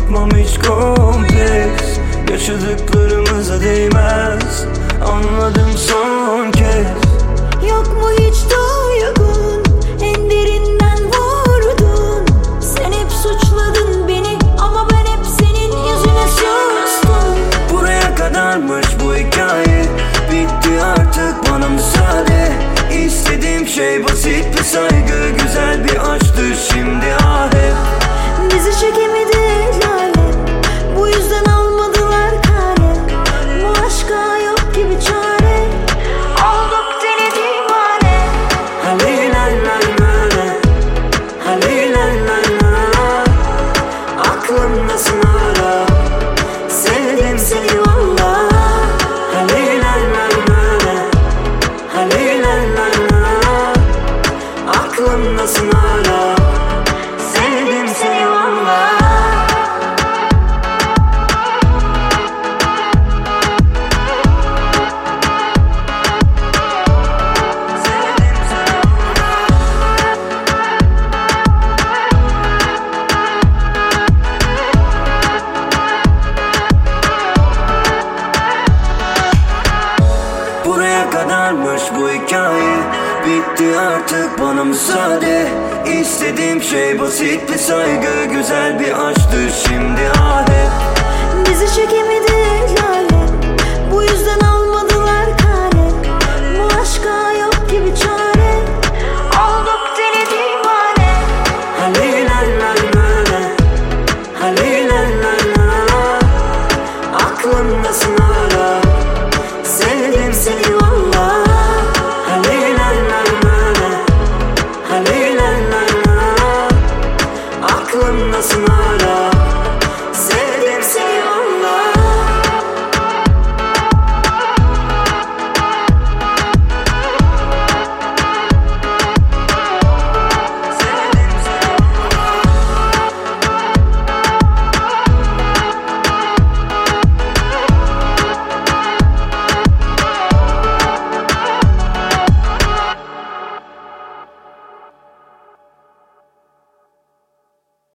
yapmam hiç kompleks. Yaşadıklarımıza değmez, anladım son kez. Yok mu hiç duygun, en derinden vurdun. Sen hep suçladın beni ama ben hep senin yüzüne sustum. Buraya kadarmış bu hikaye, bitti artık bana müsaade. İstediğim şey basit bir saygı, güzel bir aşktır şimdi hep. Bizi çekemedi lale, bu yüzden almadılar kare. Bu aşka yok gibi çare, olduk deli divane. Aklımdasın hala, sevdim seni valla. Aklımdasın hala, sevdim seni valla. Buraya kadarmış bu hikaye, bitti artık bana müsaade. İstediğim şey basit bir saygı, güzel bir aşktır şimdi